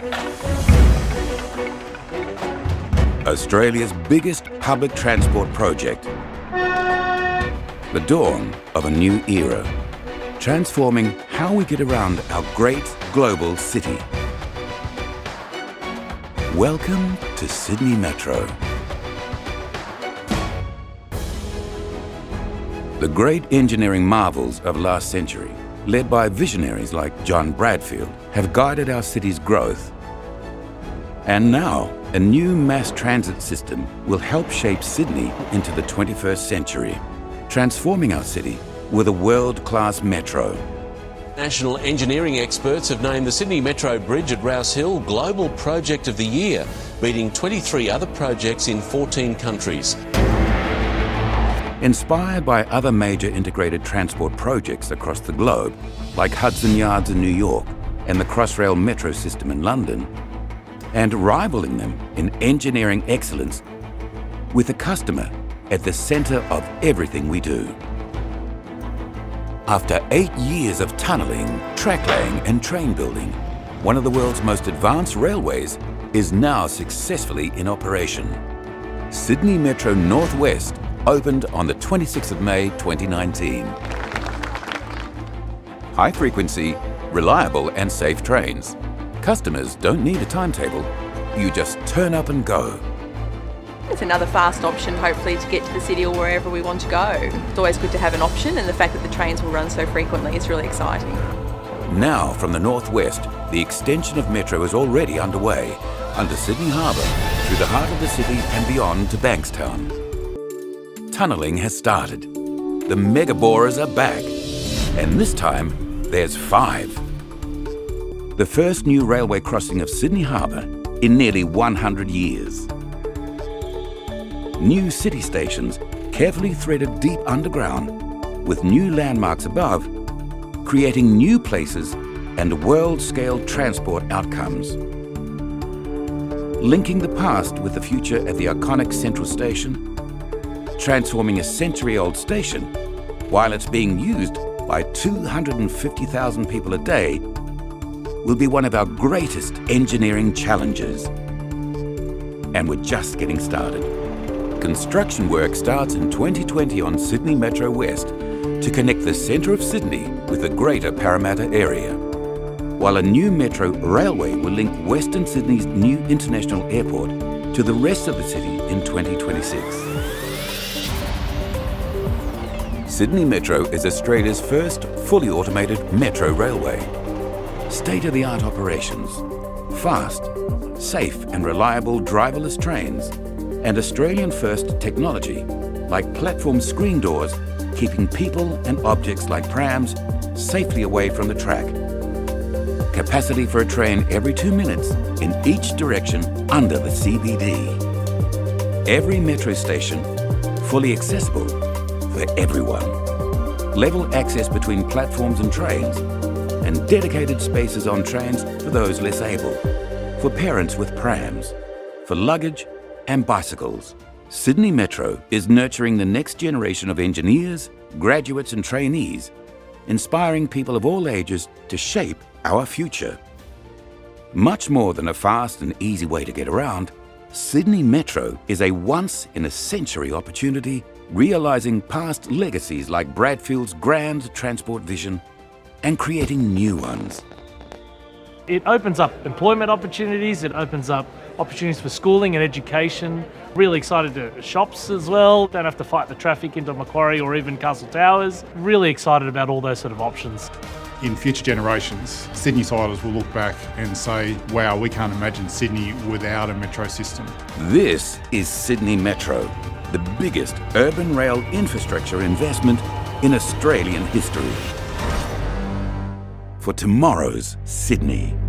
Australia's biggest public transport project. The dawn of a new era, transforming how we get around our great global city. Welcome to Sydney Metro. The great engineering marvels of last century, led by visionaries like John Bradfield, have guided our city's growth. And now, a new mass transit system will help shape Sydney into the 21st century, transforming our city with a world-class metro. National engineering experts have named the Sydney Metro Bridge at Rouse Hill Global Project of the Year, beating 23 other projects in 14 countries. Inspired by other major integrated transport projects across the globe, like Hudson Yards in New York and the Crossrail metro system in London, and rivaling them in engineering excellence, with the customer at the centre of everything we do. After 8 years of tunnelling, track laying and train building, one of the world's most advanced railways is now successfully in operation. Sydney Metro North West opened on the 26th of May 2019. High frequency, reliable and safe trains. Customers don't need a timetable, you just turn up and go. It's another fast option, hopefully, to get to the city or wherever we want to go. It's always good to have an option, and the fact that the trains will run so frequently is really exciting. Now, from the northwest, the extension of Metro is already underway, under Sydney Harbour, through the heart of the city and beyond to Bankstown. Tunnelling has started. The mega borers are back, and this time, there's 5. The first new railway crossing of Sydney Harbour in nearly 100 years. New city stations carefully threaded deep underground, with new landmarks above, creating new places and world-scale transport outcomes. Linking the past with the future at the iconic Central Station, transforming a century-old station while it's being used by 250,000 people a day will be one of our greatest engineering challenges. And we're just getting started. Construction work starts in 2020 on Sydney Metro West to connect the centre of Sydney with the greater Parramatta area, while a new metro railway will link Western Sydney's new international airport to the rest of the city in 2026. Sydney Metro is Australia's first fully automated metro railway. State-of-the-art operations, fast, safe and reliable driverless trains, and Australian-first technology like platform screen doors, keeping people and objects like prams safely away from the track. Capacity for a train every 2 minutes in each direction under the CBD. Every metro station fully accessible for everyone. Level access between platforms and trains, and dedicated spaces on trains for those less able, for parents with prams, for luggage and bicycles. Sydney Metro is nurturing the next generation of engineers, graduates and trainees, inspiring people of all ages to shape our future. Much more than a fast and easy way to get around, Sydney Metro is a once-in-a-century opportunity, realising past legacies like Bradfield's grand transport vision and creating new ones. It opens up employment opportunities, it opens up opportunities for schooling and education. Really excited to shops as well, don't have to fight the traffic into Macquarie or even Castle Towers. Really excited about all those sort of options. In future generations, Sydney siders will look back and say, wow, we can't imagine Sydney without a metro system. This is Sydney Metro, the biggest urban rail infrastructure investment in Australian history. For tomorrow's Sydney.